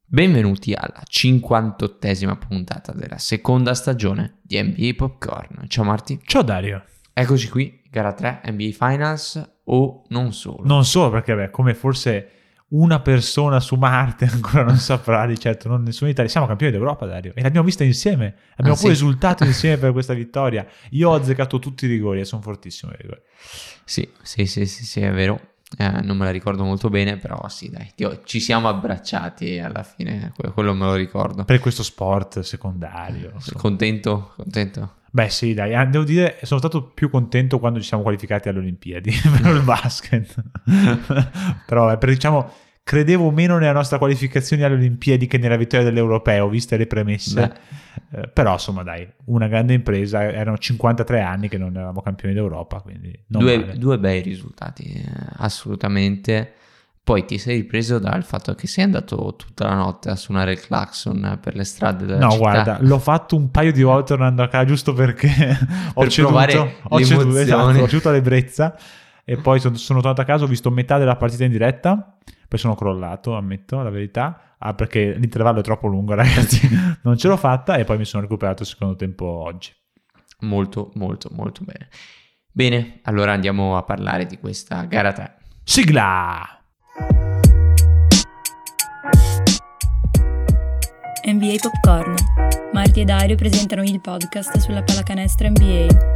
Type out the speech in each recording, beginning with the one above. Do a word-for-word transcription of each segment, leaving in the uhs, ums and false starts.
Benvenuti alla cinquantottesima puntata della seconda stagione di N B A Popcorn. Ciao Marti. Ciao Dario. Eccoci qui, gara tre, N B A Finals o non solo? Non solo, perché beh, come forse una persona su Marte ancora non saprà, di certo, non nessuno in Italia. Siamo campioni d'Europa, Dario, e l'abbiamo vista insieme. Abbiamo ah, pure sì? esultato insieme per questa vittoria. Io ho azzeccato tutti i rigori e sono fortissimo ai rigori. Sì, sì, sì, sì, sì, è vero. Eh, non me la ricordo molto bene, però sì, dai, Dio, ci siamo abbracciati alla fine, quello me lo ricordo. Per questo sport secondario. Insomma. Contento, contento. Beh sì, dai, devo dire, sono stato più contento quando ci siamo qualificati alle Olimpiadi per il basket. Però, per, diciamo, credevo meno nella nostra qualificazione alle Olimpiadi che nella vittoria dell'Europeo, viste le premesse. Eh, però, insomma, dai, una grande impresa. Erano cinquantatré anni che non eravamo campioni d'Europa, quindi non due, male. due bei risultati, eh, assolutamente. Poi ti sei ripreso dal fatto che sei andato tutta la notte a suonare il clacson per le strade della no, città. No, guarda, l'ho fatto un paio di volte tornando a casa, giusto perché ho per ceduto, ho ceduto, esatto, ho ceduto l'ebbrezza. E poi sono, sono tornato a casa, ho visto metà della partita in diretta, poi sono crollato, ammetto la verità, ah, perché l'intervallo è troppo lungo, ragazzi, non ce l'ho fatta, e poi mi sono recuperato il secondo tempo oggi. Molto, molto, molto bene. Bene, allora andiamo a parlare di questa gara tre. Sigla! N B A Popcorn. Marti e Dario presentano il podcast sulla pallacanestro N B A.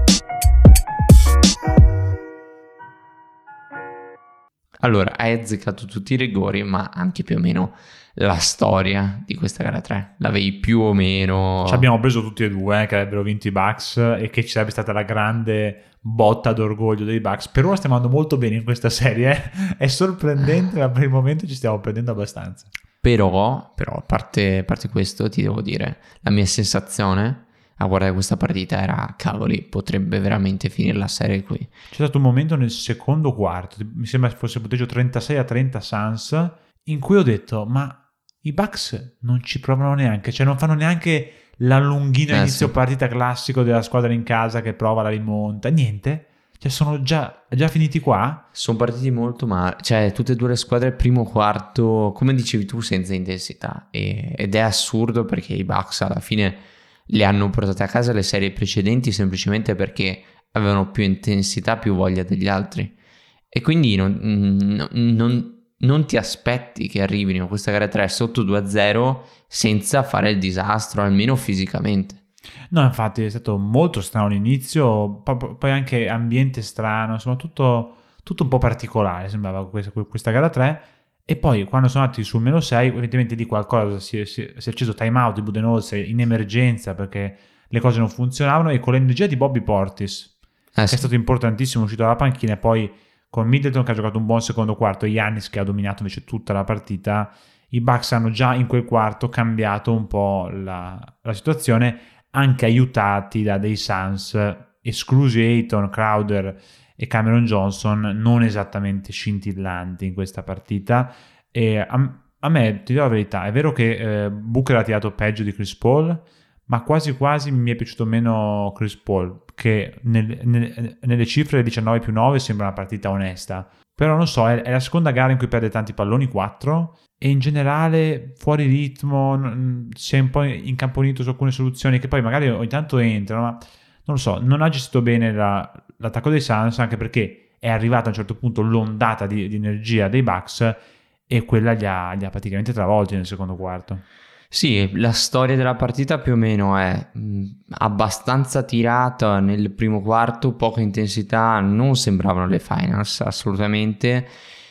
Allora, hai azzeccato tutti i rigori, ma anche più o meno la storia di questa gara tre. L'avevi più o meno... Ci abbiamo preso tutti e due, eh, che avrebbero vinto i Bucks e che ci sarebbe stata la grande botta d'orgoglio dei Bucks. Per ora stiamo andando molto bene in questa serie. Eh? È sorprendente, ma per il momento ci stiamo prendendo abbastanza. Però, però a parte, a parte questo, ti devo dire, la mia sensazione a guardare questa partita era, cavoli, potrebbe veramente finire la serie qui. C'è stato un momento nel secondo quarto, mi sembra fosse punteggio trentasei a trenta Suns, in cui ho detto, ma i Bucks non ci provano neanche, cioè non fanno neanche l'allunghino eh, inizio sì. partita classico della squadra in casa che prova la rimonta, niente. Cioè sono già, già finiti qua? Sono partiti molto male, cioè tutte e due le squadre primo quarto, come dicevi tu, senza intensità, e, ed è assurdo perché i Bucks alla fine le hanno portate a casa le serie precedenti semplicemente perché avevano più intensità, più voglia degli altri, e quindi non, non, non, non ti aspetti che arrivino a questa gara tre sotto due a zero senza fare il disastro, almeno fisicamente. No, infatti è stato molto strano l'inizio, poi anche ambiente strano, insomma tutto, tutto un po' particolare sembrava questa, questa gara tre. E poi quando sono andati sul meno sei, evidentemente di qualcosa si è, si è, si è acceso time out di Budenholzer in emergenza perché le cose non funzionavano, e con l'energia di Bobby Portis, eh che sì. è stato importantissimo, uscito dalla panchina, e poi con Middleton che ha giocato un buon secondo quarto e Giannis che ha dominato invece tutta la partita, i Bucks hanno già in quel quarto cambiato un po' la, la situazione, anche aiutati da dei Suns, esclusi Ayton, Crowder e Cameron Johnson, non esattamente scintillanti in questa partita. E a, a me, ti dico la verità, è vero che eh, Booker ha tirato peggio di Chris Paul, ma quasi quasi mi è piaciuto meno Chris Paul, che nel, nel, nelle cifre diciannove più nove sembra una partita onesta. Però non so, è, è la seconda gara in cui perde tanti palloni, quattro, e in generale fuori ritmo, si è un po' incamponito su alcune soluzioni che poi magari ogni tanto entrano, ma non lo so, non ha gestito bene la, l'attacco dei Suns, anche perché è arrivata a un certo punto l'ondata di, di energia dei Bucks e quella li ha, li ha praticamente travolti nel secondo quarto. Sì, la storia della partita più o meno è mh, abbastanza tirata nel primo quarto, poca intensità, non sembravano le finals assolutamente.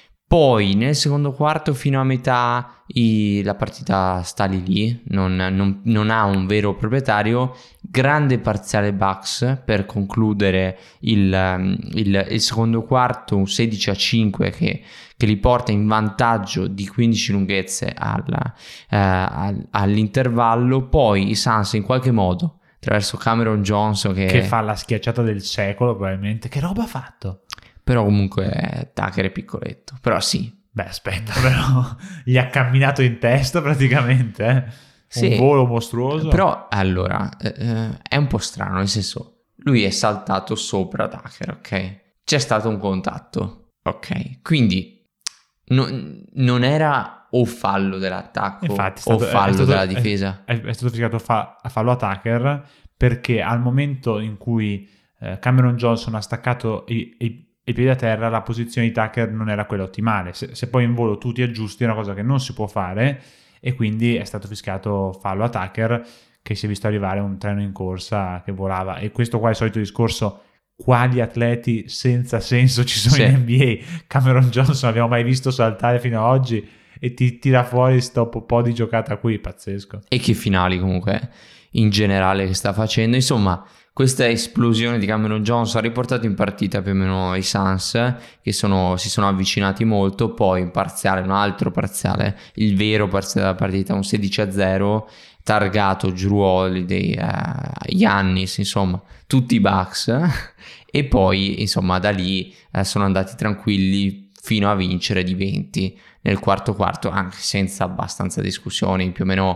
Poi nel secondo quarto fino a metà i, la partita sta lì lì, non, non, non ha un vero proprietario. Grande parziale Bucks per concludere il, il, il secondo quarto, un sedici a cinque che, che li porta in vantaggio di quindici lunghezze alla, eh, all, all'intervallo. Poi i Suns in qualche modo, attraverso Cameron Johnson che, che fa la schiacciata del secolo probabilmente, che roba ha fatto? Però comunque Tucker è piccoletto, però sì. Beh, aspetta, però gli ha camminato in testa praticamente, eh? Sì, un volo mostruoso. Però allora eh, è un po' strano, nel senso, lui è saltato sopra Tucker, ok? C'è stato un contatto, ok? Quindi no, non era o fallo dell'attacco Infatti, è stato, o fallo è stato, della difesa. È, è stato fischiato fa, a fallo a Tucker perché al momento in cui eh, Cameron Johnson ha staccato i, i, i piedi a terra, la posizione di Tucker non era quella ottimale. Se, se poi in volo tu ti aggiusti è una cosa che non si può fare, e quindi è stato fischiato fallo a Tucker, che si è visto arrivare un treno in corsa che volava. E questo qua è il solito discorso: quali atleti senza senso ci sono sì. in N B A? Cameron Johnson abbiamo mai visto saltare fino ad oggi e ti tira fuori sto po' di giocata qui, pazzesco. E che finali comunque in generale che sta facendo. Insomma, questa esplosione di Cameron Johnson ha riportato in partita più o meno i Suns, che sono, si sono avvicinati molto. Poi un parziale, un altro parziale, il vero parziale della partita, un sedici a zero, targato Jrue Holiday, eh, Giannis, insomma tutti i Bucks, e poi insomma da lì eh, sono andati tranquilli fino a vincere di venti nel quarto quarto, anche senza abbastanza discussioni, più o meno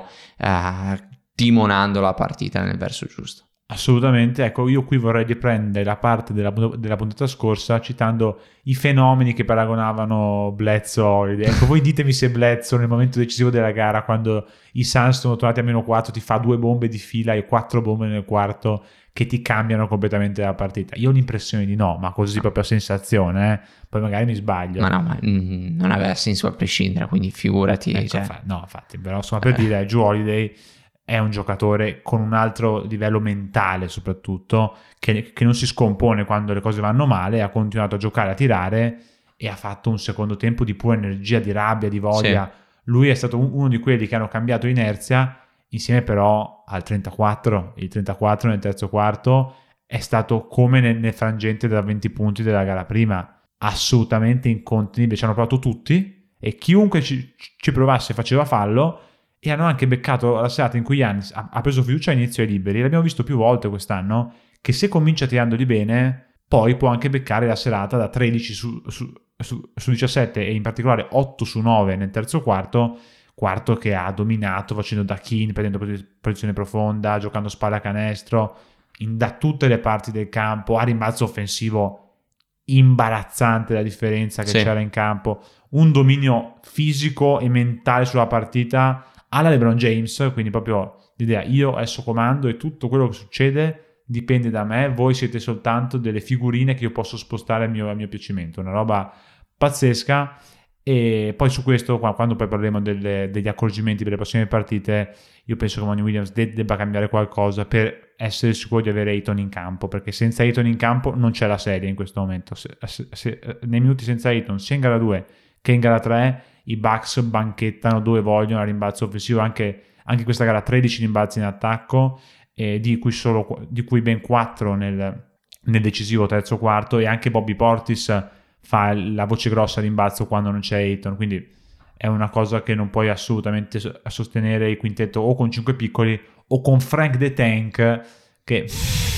eh, timonando la partita nel verso giusto. Assolutamente. Ecco, io qui vorrei riprendere la parte della, della puntata scorsa citando i fenomeni che paragonavano Bledsoe a Holiday. Ecco, voi ditemi se Bledsoe nel momento decisivo della gara, quando i Suns sono tornati a meno quattro, ti fa due bombe di fila e quattro bombe nel quarto che ti cambiano completamente la partita. Io ho l'impressione di no, ma così proprio a sensazione, eh? Poi magari mi sbaglio. Ma no, ma mm, non aveva senso a prescindere, quindi figurati. Ecco, cioè... fa, no, infatti, però insomma per eh. dire, Jrue Holiday è un giocatore con un altro livello mentale soprattutto, che, che non si scompone quando le cose vanno male, ha continuato a giocare, a tirare, e ha fatto un secondo tempo di pura energia, di rabbia, di voglia. Sì. Lui è stato un, uno di quelli che hanno cambiato inerzia, insieme però al trentaquattro. Il trentaquattro nel terzo quarto è stato come nel, nel frangente da venti punti della gara prima, assolutamente incontenibile. Ci hanno provato tutti e chiunque ci, ci provasse faceva fallo. E hanno anche beccato la serata in cui Giannis ha, ha preso fiducia all'inizio ai liberi. L'abbiamo visto più volte quest'anno, che se comincia tirandoli bene, poi può anche beccare la serata da tredici su, su, su, su diciassette, e in particolare otto su nove nel terzo quarto, quarto che ha dominato facendo da king, prendendo posizione profonda, giocando spalla canestro, in, da tutte le parti del campo, a rimbalzo offensivo imbarazzante la differenza che sì. c'era in campo, un dominio fisico e mentale sulla partita alla LeBron James, quindi proprio l'idea: io adesso comando e tutto quello che succede dipende da me, voi siete soltanto delle figurine che io posso spostare a mio, a mio piacimento. Una roba pazzesca. E poi su questo, quando poi parleremo delle, degli accorgimenti per le prossime partite, io penso che Monty Williams de- debba cambiare qualcosa per essere sicuro di avere Ayton in campo, perché senza Ayton in campo non c'è la serie in questo momento. Se, se, se, nei minuti senza Ayton, sia in gara due che in gara tre, i Bucks banchettano dove vogliono a rimbalzo offensivo. Anche, anche questa gara tredici rimbalzi in attacco, eh, di cui solo di cui ben quattro nel, nel decisivo terzo quarto, e anche Bobby Portis fa la voce grossa a rimbalzo quando non c'è Ayton. Quindi è una cosa che non puoi assolutamente sostenere il quintetto o con cinque piccoli o con Frank the Tank, che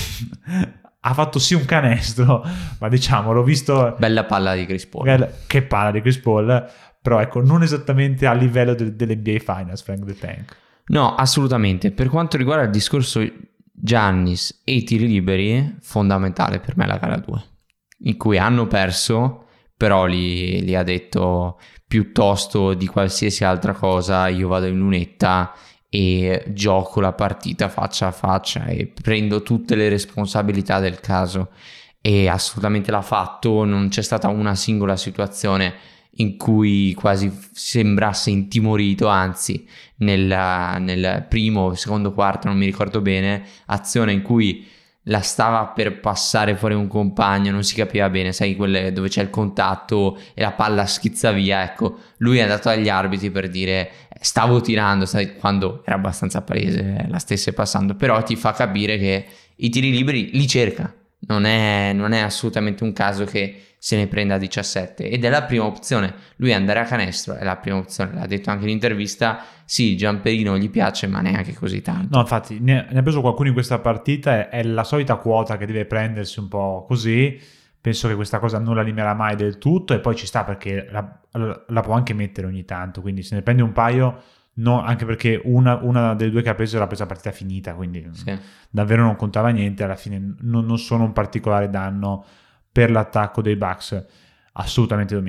ha fatto sì un canestro, ma diciamo l'ho visto, bella palla di Chris Paul, che palla di Chris Paul, però ecco, non esattamente a livello del, dell'N B A Finals Frank the Tank. No, assolutamente. Per quanto riguarda il discorso Giannis e i tiri liberi, fondamentale per me la gara due, in cui hanno perso, però li, li ha detto: piuttosto di qualsiasi altra cosa io vado in lunetta e gioco la partita faccia a faccia e prendo tutte le responsabilità del caso. E assolutamente l'ha fatto. Non c'è stata una singola situazione in cui quasi sembrasse intimorito, anzi nel, nel primo, secondo quarto, non mi ricordo bene, azione in cui la stava per passare fuori un compagno, non si capiva bene, sai, quelle dove c'è il contatto e la palla schizza via, ecco, lui è andato agli arbitri per dire stavo tirando, sai, quando era abbastanza palese la stesse passando, però ti fa capire che i tiri liberi li cerca, non è, non è assolutamente un caso che se ne prenda diciassette, ed è la prima opzione. Lui andare a canestro è la prima opzione, l'ha detto anche in intervista. Sì, il giamperino gli piace, ma neanche così tanto. No, infatti ne, ne ha preso qualcuno in questa partita, è, è la solita quota che deve prendersi un po' così. Penso che questa cosa non la limerà mai del tutto, e poi ci sta perché la, la, la può anche mettere ogni tanto, quindi se ne prende un paio, no, anche perché una, una delle due che ha preso era presa partita finita, quindi sì, davvero non contava niente. Alla fine non, non sono un particolare danno per l'attacco dei Bucks, assolutamente dominante,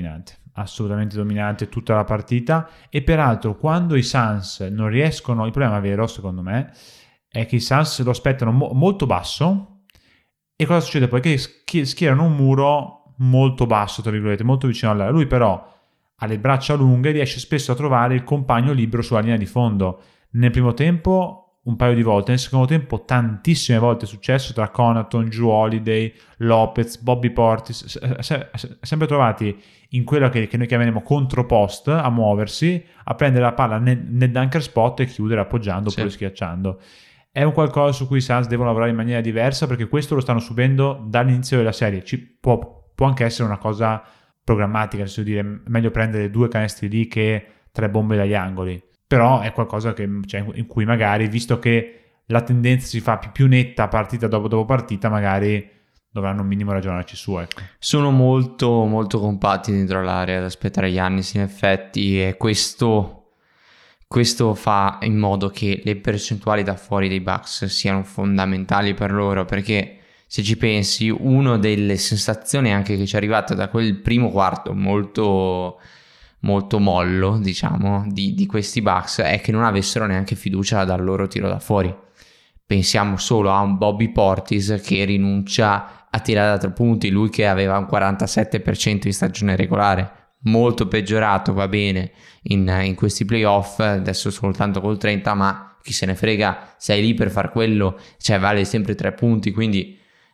assolutamente dominante tutta la partita. E peraltro quando i Suns non riescono, il problema vero secondo me è che i Suns lo aspettano mo- molto basso, e cosa succede poi? Che schi- schierano un muro molto basso, tra virgolette, molto vicino all'area. Lui però ha le braccia lunghe, riesce spesso a trovare il compagno libero sulla linea di fondo. Nel primo tempo un paio di volte, nel secondo tempo tantissime volte è successo, tra Connaughton, Jrue Holiday, Lopez, Bobby Portis, sempre trovati in quello che, che noi chiameremo contropost, a muoversi, a prendere la palla nel, nel dunker spot e chiudere appoggiando sì. oppure schiacciando. È un qualcosa su cui i Suns devono lavorare in maniera diversa, perché questo lo stanno subendo dall'inizio della serie. Ci può, può anche essere una cosa programmatica, nel senso di dire meglio prendere due canestri lì che tre bombe dagli angoli, però è qualcosa che, cioè, in cui magari, visto che la tendenza si fa più, più netta partita dopo dopo partita, magari dovranno un minimo ragionarci su, ecco. Sono molto molto compatti dentro l'area ad aspettare Giannis, in effetti, e questo questo fa in modo che le percentuali da fuori dei Bucks siano fondamentali per loro, perché se ci pensi, una delle sensazioni anche che ci è arrivata da quel primo quarto molto molto mollo, diciamo, di, di questi Bucks è che non avessero neanche fiducia dal loro tiro da fuori. Pensiamo solo a un Bobby Portis che rinuncia a tirare da tre punti, lui che aveva un quarantasette per cento in stagione regolare, molto peggiorato, va bene, in, in questi playoff, adesso soltanto col trenta, ma chi se ne frega, sei lì per far quello, cioè vale sempre tre punti, quindi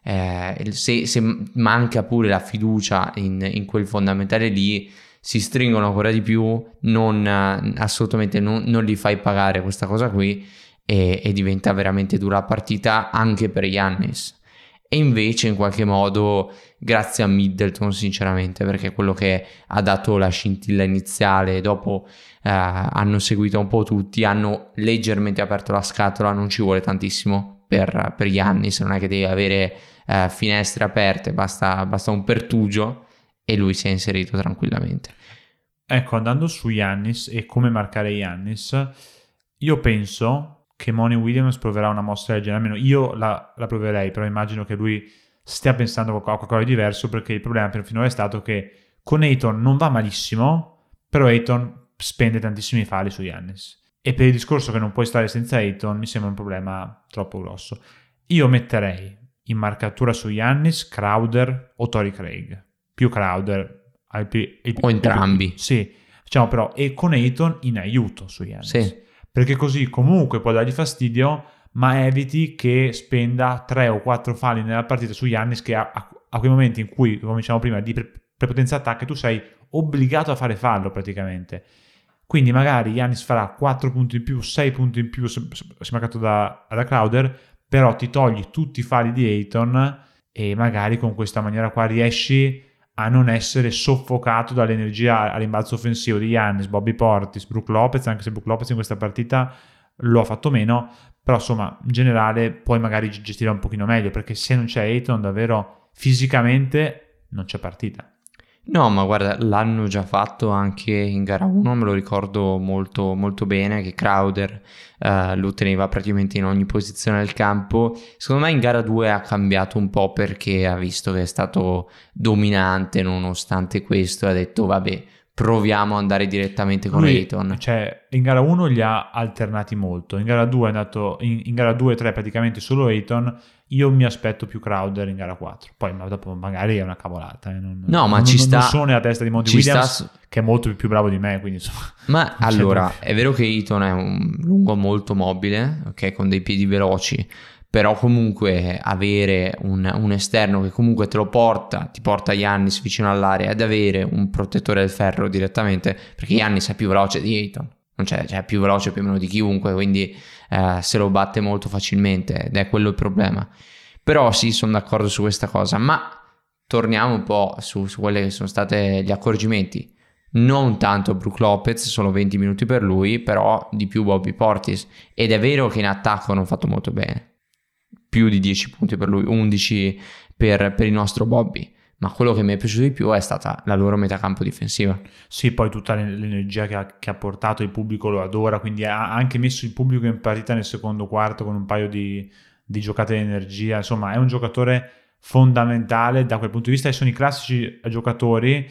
eh, se, se manca pure la fiducia in, in quel fondamentale lì, si stringono ancora di più, non assolutamente non, non li fai pagare questa cosa qui, e, e diventa veramente dura la partita anche per Giannis. E invece in qualche modo grazie a Middleton, sinceramente, perché è quello che ha dato la scintilla iniziale, dopo eh, hanno seguito un po' tutti, hanno leggermente aperto la scatola, non ci vuole tantissimo per, per Giannis, non è che devi avere eh, finestre aperte, basta, basta un pertugio e lui si è inserito tranquillamente. Ecco, andando su Giannis e come marcare Giannis, io penso che Monty Williams proverà una mossa del genere, almeno io la, la proverei, però immagino che lui stia pensando a qualcosa di diverso, perché il problema per finora è stato che con Ayton non va malissimo, però Ayton spende tantissimi falli su Giannis, e per il discorso che non puoi stare senza Ayton mi sembra un problema troppo grosso. Io metterei in marcatura su Giannis Crowder o Torrey Craig, più Crowder al più, il, o entrambi, il più, sì, diciamo, però, e con Ayton in aiuto su Giannis, sì, perché così comunque può dargli fastidio, ma eviti che spenda tre o quattro falli nella partita su Giannis, che a, a, a quei momenti in cui, come diciamo prima, di pre- prepotenza attacca, tu sei obbligato a fare fallo praticamente. Quindi magari Giannis farà quattro punti in più, sei punti in più se, se, se marcato da, da Crowder, però ti togli tutti i falli di Ayton e magari con questa maniera qua riesci a non essere soffocato dall'energia a rimbalzo offensivo di Giannis, Bobby Portis, Brook Lopez, anche se Brook Lopez in questa partita lo ha fatto meno, però insomma in generale puoi magari gestire un pochino meglio, perché se non c'è Ayton davvero fisicamente non c'è partita. No, ma guarda, l'hanno già fatto anche in gara uno, me lo ricordo molto molto bene, che Crowder eh, lo teneva praticamente in ogni posizione del campo. Secondo me in gara due ha cambiato un po', perché ha visto che è stato dominante nonostante questo, ha detto vabbè, proviamo ad andare direttamente con Lui, Ayton. Cioè, in gara uno li ha alternati molto, in gara due è andato in, in gara due e tre praticamente solo Ayton. Io mi aspetto più Crowder in gara quattro, poi ma dopo magari è una cavolata, eh. non, no, ma non, ci non, sta, non sono nella testa di Monty Williams, sta... che è molto più bravo di me, quindi insomma. Ma allora, è vero che Ayton è un lungo molto mobile, ok, con dei piedi veloci, però comunque avere un, un esterno che comunque te lo porta, ti porta Giannis vicino all'area, ed avere un protettore del ferro direttamente, perché Giannis è più veloce di Ayton, non c'è, cioè è più veloce più o meno di chiunque, quindi eh, se lo batte molto facilmente, ed è quello il problema. Però sì, sono d'accordo su questa cosa, ma torniamo un po' su, su quelli che sono stati gli accorgimenti. Non tanto Brook Lopez, solo venti minuti per lui, però di più Bobby Portis, ed è vero che in attacco hanno fatto molto bene, più di dieci punti per lui, undici per, per il nostro Bobby, ma quello che mi è piaciuto di più è stata la loro metacampo difensiva. Sì, poi tutta l'energia che ha, che ha portato, il pubblico lo adora, quindi ha anche messo il pubblico in partita nel secondo quarto con un paio di, di giocate di energia, insomma è un giocatore fondamentale da quel punto di vista, e sono i classici giocatori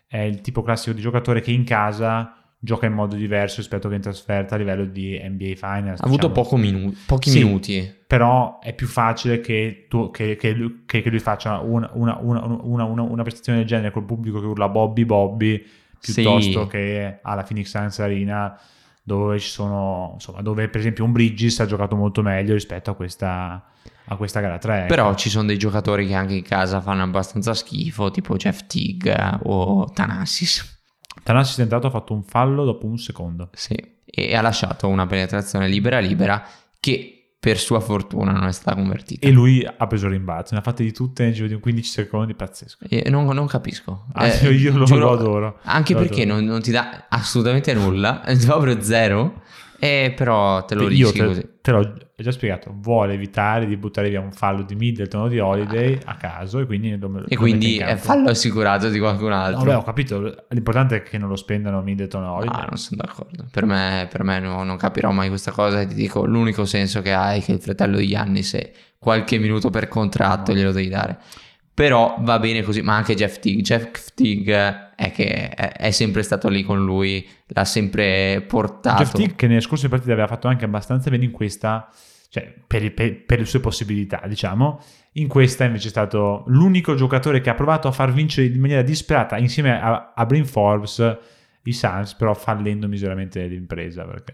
è il tipo classico di giocatore che in casa gioca in modo diverso rispetto che in trasferta a livello di N B A Finals. Ha avuto diciamo. poco minu- pochi Sì, minuti. Però è più facile che, tu, che, che, lui, che, che lui faccia una, una, una, una, una, una prestazione del genere col pubblico che urla Bobby Bobby piuttosto Sì. che alla Phoenix Suns Arena, dove ci sono, insomma, dove per esempio un Bridges ha giocato molto meglio rispetto a questa, a questa gara tre. Però ecco. ci sono dei giocatori che anche in casa fanno abbastanza schifo, tipo Jeff Teague o Thanasis. Thanasis è entrato, ha fatto un fallo dopo un secondo. Sì, e ha lasciato una penetrazione libera libera che per sua fortuna non è stata convertita. E lui ha preso il rimbalzo, ne ha fatte di tutte nel giro di quindici secondi, pazzesco. E non, non capisco. Ah, Eh, io io lo, giuro- lo adoro. Anche Lo perché adoro. non, non ti dà assolutamente nulla, proprio zero, e però te lo Io rischi te, così. te l'ho già spiegato, vuole evitare di buttare via un fallo di Middleton o di Holiday a caso e quindi, lo, lo E quindi mette in è campo. fallo assicurato di qualcun No, altro. beh, ho capito, l'importante è che non lo spendano Middleton o Holiday. Ah, non sono d'accordo. Per me, per me no- non capirò mai questa cosa. E ti dico, l'unico senso che ha è che il fratello di Giannis e qualche minuto per contratto No. glielo devi dare. Però va bene così, ma anche Jeff Teague. Jeff Teague è che è, è sempre stato lì con lui, l'ha sempre portato. Jeff Teague che nelle scorse partite aveva fatto anche abbastanza bene in questa, cioè per, per- per le sue possibilità, diciamo. In questa invece è stato l'unico giocatore che ha provato a far vincere in maniera disperata insieme a, a Bryn Forbes i Suns, però fallendo miseramente l'impresa. Perché...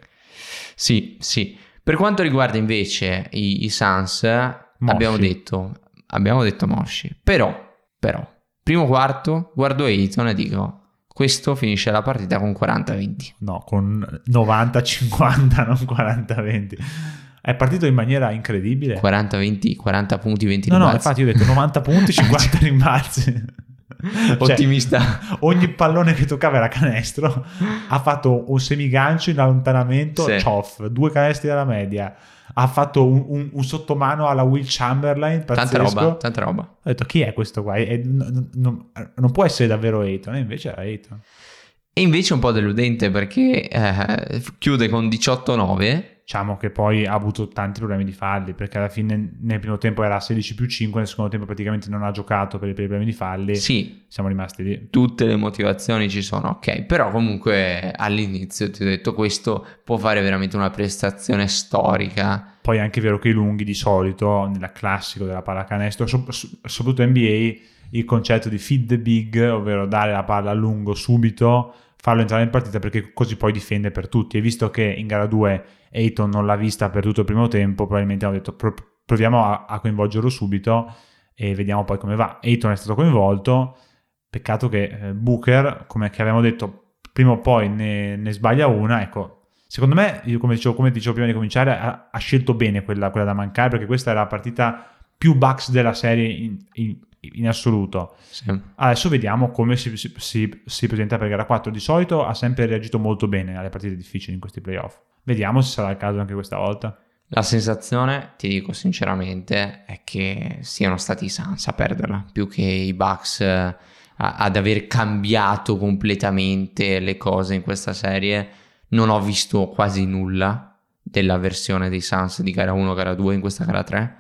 Sì, sì. Per quanto riguarda invece i, i Suns, abbiamo detto, abbiamo detto mosci. Però, però, primo quarto, guardo Ayton e dico, questo finisce la partita con quaranta venti. No, con novanta cinquanta, non quaranta venti. È partito in maniera incredibile. quaranta venti, quaranta punti, venti No, no, rimbalzi. infatti io ho detto novanta punti, cinquanta rimbalzi. Cioè, Ottimista. ogni pallone che toccava era canestro. Ha fatto un semigancio in allontanamento, Sì. Choff, due canestri dalla media. Ha fatto un, un, un sottomano alla Will Chamberlain, pazzesco. Tanta roba, tanta roba. Ho detto, chi è questo qua? E non, non- non può essere davvero Ayton, e invece era Ayton. E invece un po' deludente perché eh, chiude con diciotto nove. Diciamo che poi ha avuto tanti problemi di falli, perché alla fine nel primo tempo era sedici più cinque, nel secondo tempo praticamente non ha giocato per i, per i problemi di falli. Sì, Siamo rimasti lì. tutte le motivazioni ci sono, ok. Però comunque all'inizio ti ho detto questo può fare veramente una prestazione storica. Poi è anche vero che i lunghi di solito, nella classico della pallacanestro, so- so- soprattutto N B A, il concetto di feed the big, ovvero dare la palla a lungo subito, farlo entrare in partita perché così poi difende per tutti. E visto che in gara due Ayton non l'ha vista per tutto il primo tempo, probabilmente hanno detto pro- proviamo a-, a coinvolgerlo subito e vediamo poi come va. Ayton è stato coinvolto, peccato che eh, Booker, come che avevamo detto, prima o poi ne, ne sbaglia una. Ecco, secondo me, io come dicevo, come dicevo prima di cominciare, ha, ha scelto bene quella, quella da mancare, perché questa era la partita più Bucks della serie in, in, in assoluto. Sì. Adesso vediamo come si, si, si, si presenta per gara quattro. Di solito ha sempre reagito molto bene alle partite difficili in questi playoff. Vediamo se sarà il caso anche questa volta. La sensazione, ti dico sinceramente, è che siano stati i Suns a perderla, più che i Bucks eh, a- ad aver cambiato completamente le cose in questa serie. Non ho visto quasi nulla della versione dei Suns di gara uno, gara due in questa gara tre,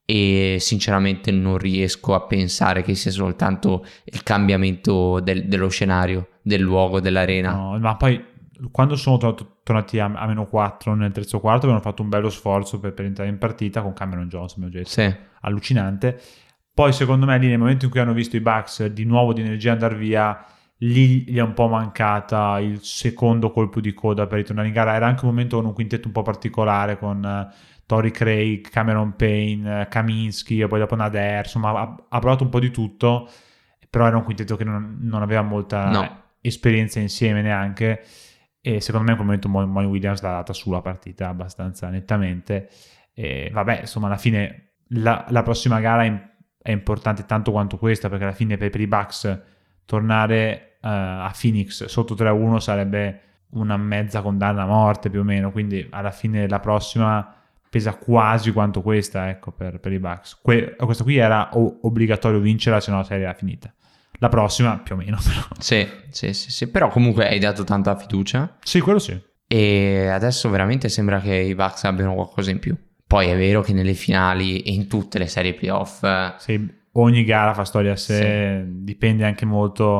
e sinceramente non riesco a pensare che sia soltanto il cambiamento del- dello scenario, del luogo, dell'arena. No, ma poi quando sono tornato- tornati a, a meno quattro nel terzo quarto avevano fatto un bello sforzo per, per entrare in partita con Cameron Johnson, abbiamo già detto. Sì. Allucinante. Poi secondo me lì nel momento in cui hanno visto i Bucks di nuovo di energia andare via, lì gli è un po' mancata il secondo colpo di coda per ritornare in gara. Era anche un momento con un quintetto un po' particolare con uh, Torrey Craig, Cameron Payne, uh, Kaminsky e poi dopo Nader, insomma ha, ha provato un po' di tutto, però era un quintetto che non, non aveva molta No. esperienza insieme neanche, e secondo me in quel momento Monty Williams l'ha data sulla partita abbastanza nettamente. E vabbè, insomma alla fine la, la prossima gara è, è importante tanto quanto questa, perché alla fine per, per i Bucks tornare uh, a Phoenix sotto tre a uno sarebbe una mezza condanna a morte più o meno, quindi alla fine la prossima pesa quasi quanto questa, ecco, per, per i Bucks. Que- questa qui era o- obbligatorio vincerla, se no la serie era finita. La prossima più o meno, però. Sì, sì, sì, sì, però comunque hai dato tanta fiducia Sì, quello sì. e adesso veramente sembra che i Bucks abbiano qualcosa in più. Poi è vero che nelle finali e in tutte le serie playoff eh, Sì, ogni gara fa storia a sé, dipende anche molto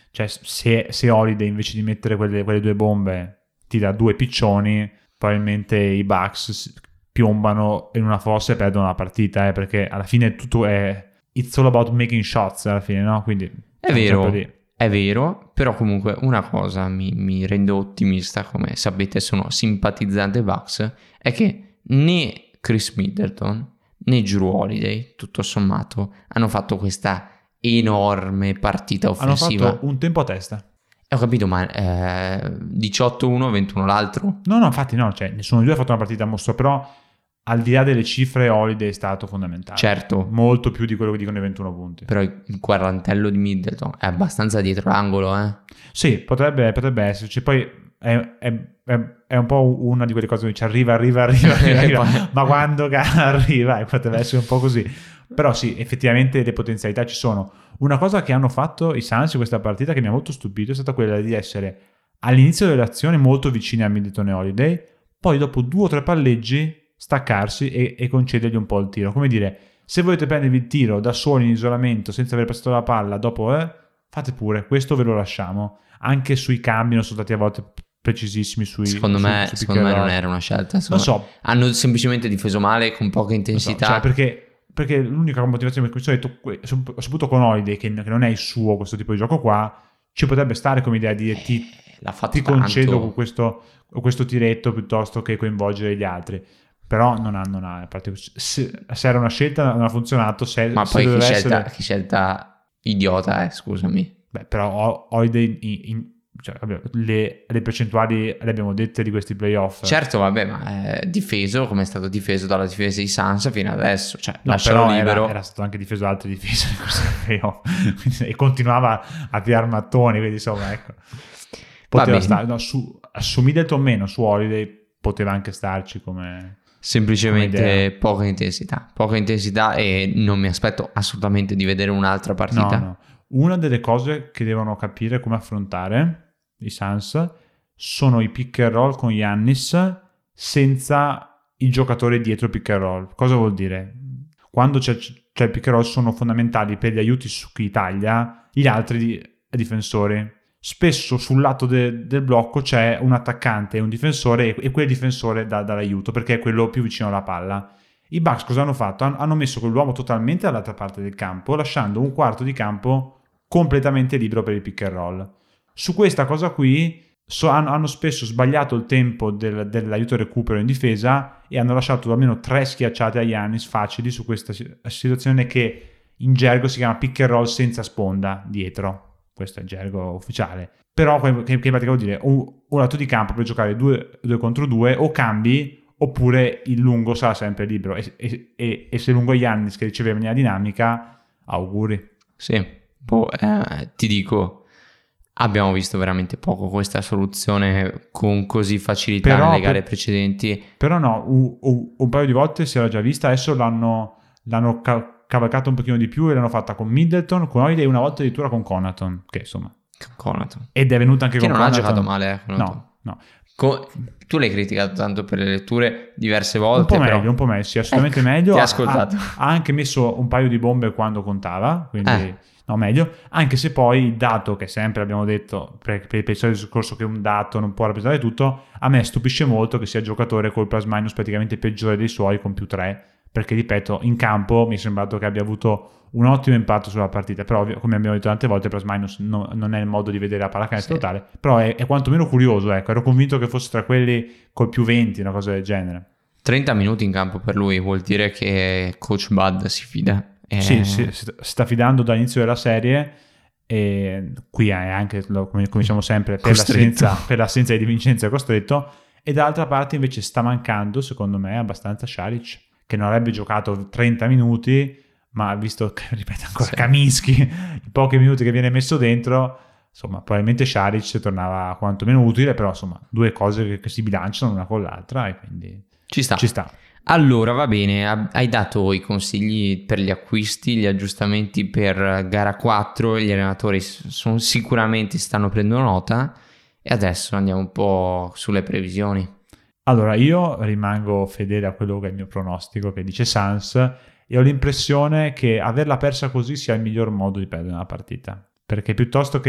Cioè se, se Holiday invece di mettere quelle, quelle due bombe tira due piccioni, probabilmente i Bucks piombano in una fossa e perdono la partita, eh, perché alla fine tutto è it's all about making shots alla fine, no? Quindi è vero, è vero, però comunque una cosa mi, mi rende ottimista, come sapete sono simpatizzante Bucks, è che né Chris Middleton né Jrue Holiday, tutto sommato, hanno fatto questa enorme partita offensiva. Hanno fatto un tempo a testa. Ho capito, ma eh, diciotto uno, ventuno l'altro? No, no, infatti no, cioè nessuno di due ha fatto una partita mostro, però al di là delle cifre Holiday è stato fondamentale. Certo. Molto più di quello che dicono i ventuno punti. Però il quarantello di Middleton è abbastanza dietro l'angolo, eh? Sì, potrebbe, potrebbe esserci. Poi è, è, è, è un po' una di quelle cose che dice arriva, arriva, arriva, arriva, arriva. Ma quando arriva, potrebbe essere un po' così. Però sì, effettivamente le potenzialità ci sono. Una cosa che hanno fatto i Suns in questa partita che mi ha molto stupito è stata quella di essere all'inizio dell'azione molto vicini a Middleton e Holiday, poi dopo due o tre palleggi staccarsi e, e concedergli un po' il tiro. Come dire, se volete prendervi il tiro da soli in isolamento senza aver passato la palla dopo, eh, fate pure, questo ve lo lasciamo. Anche sui cambi non sono stati a volte precisissimi sui secondo su, me, su secondo me non era una scelta, non so, hanno semplicemente difeso male con poca intensità, so, cioè perché perché l'unica motivazione per cui ho detto, soprattutto con Holiday che, che non è il suo questo tipo di gioco qua, ci potrebbe stare come idea di ti, eh, ti concedo con questo, questo tiretto piuttosto che coinvolgere gli altri, però non ha, non ha se, se era una scelta non ha funzionato, se, ma se poi che scelta, essere... che scelta idiota eh, scusami. Beh, però Holiday in, in, cioè, vabbè, le, le percentuali le abbiamo dette di questi playoff. Certo, vabbè, ma è difeso come è stato difeso dalla difesa di Suns fino adesso, cioè no, lascialo però libero. Era, era stato anche difeso da altre difese in questi playoff e continuava a tirare mattoni, quindi insomma, ecco. Poteva stare, no, su, su Middleton meno, su Holiday poteva anche starci come... Semplicemente come poca intensità, poca intensità e non mi aspetto assolutamente di vedere un'altra partita. No, no. Una delle cose che devono capire come affrontare i Suns sono i pick and roll con Giannis senza il giocatore dietro pick and roll. Cosa vuol dire? Quando c'è, c'è il pick and roll sono fondamentali per gli aiuti su chi taglia gli altri difensori. Spesso sul lato de, del blocco c'è un attaccante e un difensore e quel difensore dà, dà l'aiuto perché è quello più vicino alla palla. I Bucks cosa hanno fatto? Hanno messo quell'uomo totalmente dall'altra parte del campo lasciando un quarto di campo completamente libero per il pick and roll. Su questa cosa qui so, hanno, hanno spesso sbagliato il tempo del, dell'aiuto recupero in difesa e hanno lasciato almeno tre schiacciate a Giannis facili su questa situazione che in gergo si chiama pick and roll senza sponda dietro. Questo è il gergo ufficiale. Però che, che in pratica vuol dire un, un lato di campo per giocare due, due contro due o cambi oppure il lungo sarà sempre libero e, e, e, e se lungo Giannis che riceve in maniera dinamica auguri. Sì. Boh, eh, ti dico, abbiamo visto veramente poco questa soluzione con così facilità però, nelle gare per, precedenti. Però no, un, un, un paio di volte si era già vista, adesso l'hanno, l'hanno ca- cavalcata un pochino di più e l'hanno fatta con Middleton, con Holiday e una volta addirittura con Connaughton, che insomma... Connaughton. Ed è venuta anche che con Connaughton. Che non ha giocato male, eh, No, no. Co- tu l'hai criticato tanto per le letture diverse volte. Un po' però... meglio, un po' meglio, sì, assolutamente ecco, meglio. Ti ha ha ascoltato. Ha, ha anche messo un paio di bombe quando contava, quindi... Eh. No, meglio, anche se poi il dato che sempre abbiamo detto per, per il solito discorso che un dato non può rappresentare tutto, a me stupisce molto che sia il giocatore col plus minus praticamente peggiore dei suoi con più tre, perché ripeto, in campo mi è sembrato che abbia avuto un ottimo impatto sulla partita, però come abbiamo detto tante volte plus minus no, non è il modo di vedere la pallacanestro sì. totale, però è, è quantomeno curioso, ecco, ero convinto che fosse tra quelli col più venti, una cosa del genere. trenta minuti in campo per lui vuol dire che coach Bud si fida. Eh... Sì, si, si sta fidando dall'inizio della serie e qui è anche, come, come diciamo sempre, per l'assenza, per l'assenza di Vincenzo è costretto, e dall'altra parte invece sta mancando, secondo me, abbastanza Šarić, che non avrebbe giocato trenta minuti, ma visto che, ripeto ancora, sì. Kaminsky, i pochi minuti che viene messo dentro, insomma, probabilmente Šarić tornava quantomeno utile, però insomma, due cose che, che si bilanciano una con l'altra e quindi ci sta. Ci sta. Allora, va bene, hai dato i consigli per gli acquisti, gli aggiustamenti per gara quattro, gli allenatori sono, sicuramente stanno prendendo nota e adesso andiamo un po' sulle previsioni. Allora, io rimango fedele a quello che è il mio pronostico, che dice Suns, e ho l'impressione che averla persa così sia il miglior modo di perdere una partita, perché piuttosto che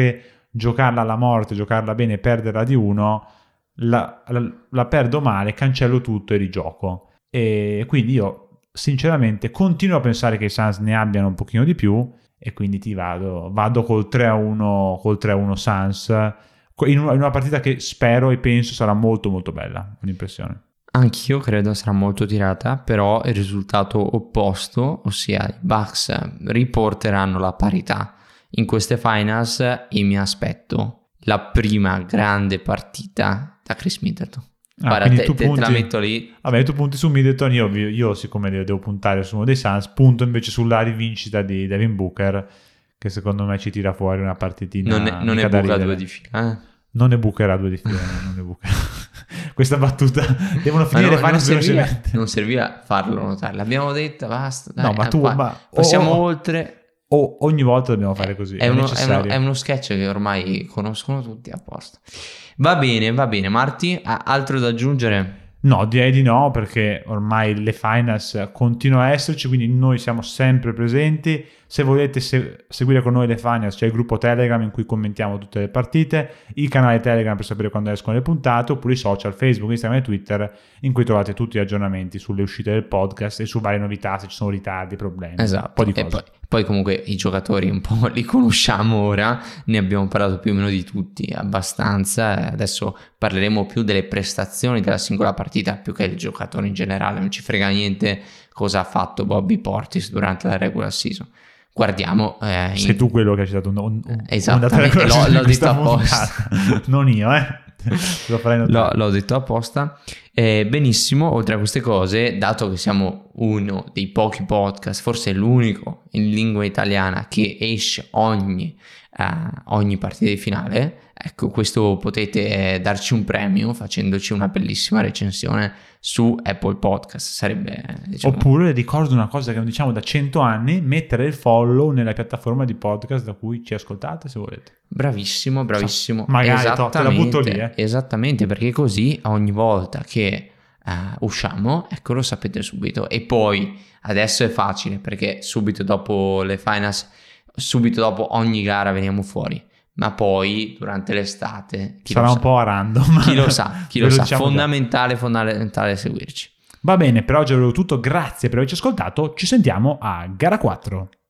giocarla alla morte, giocarla bene e perderla di uno, la, la, la perdo male, cancello tutto e rigioco. E quindi io sinceramente continuo a pensare che i Suns ne abbiano un pochino di più e quindi ti vado, vado col tre a uno, col tre a uno Suns in una, in una partita che spero e penso sarà molto molto bella, un'impressione. Anch'io credo sarà molto tirata, però il risultato opposto, ossia i Bucks riporteranno la parità in queste finals e mi aspetto la prima grande partita da Chris Middleton. Ah, Guarda, te, tu te, punti, te la metto lì. Vabbè, tu punti su Middleton, io, io siccome devo puntare su uno dei Suns, punto invece sulla rivincita di Devin Booker, che secondo me ci tira fuori una partitina. Non è, non è Booker due di fila, eh? Non è Booker a due di fila, non è Booker. Questa battuta devono finire no, le non, serviva, velocemente. non serviva farlo notare, l'abbiamo detto, basta. Dai, no, ma tu qua, ma, passiamo oh, oltre. Oh, ogni volta dobbiamo fare così. È, è, uno, è, uno, è uno sketch che ormai conoscono tutti, a posto. Va bene, va bene. Marti, ha altro da aggiungere? No, direi di no, perché ormai le finals continuano a esserci, quindi noi siamo sempre presenti. Se volete se- seguire con noi le finals, c'è il gruppo Telegram in cui commentiamo tutte le partite, il canale Telegram per sapere quando escono le puntate, oppure i social Facebook, Instagram e Twitter in cui trovate tutti gli aggiornamenti sulle uscite del podcast e su varie novità, se ci sono ritardi, problemi, esatto. un po' di cose. E poi, poi comunque i giocatori un po' li conosciamo ora, ne abbiamo parlato più o meno di tutti abbastanza, adesso parleremo più delle prestazioni della singola partita più che del giocatore in generale, non ci frega niente cosa ha fatto Bobby Portis durante la regular season. Guardiamo. Eh, Sei in... tu quello che ha citato un, un, un esattamente, l'ho, l'ho detto apposta. Non io, eh. Lo farai l'ho, l'ho detto apposta. Eh, benissimo, oltre a queste cose, dato che siamo uno dei pochi podcast, forse l'unico in lingua italiana che esce ogni, eh, ogni partita di finale, ecco, questo potete darci un premio facendoci una bellissima recensione su Apple Podcast, sarebbe, diciamo... Oppure ricordo una cosa che non diciamo da cento anni, mettere il follow nella piattaforma di podcast da cui ci ascoltate, se volete. Bravissimo, bravissimo. Magari to, te la butto lì, eh. Esattamente, perché così ogni volta che uh, usciamo, ecco, lo sapete subito. E poi adesso è facile, perché subito dopo le finals, subito dopo ogni gara veniamo fuori. Ma poi durante l'estate chi sarà lo un sa? po' a random. Chi lo sa, chi lo, lo sa. diciamo Fondamentale, fondamentale seguirci. Va bene, per oggi avevo tutto, grazie per averci ascoltato, ci sentiamo a gara quattro.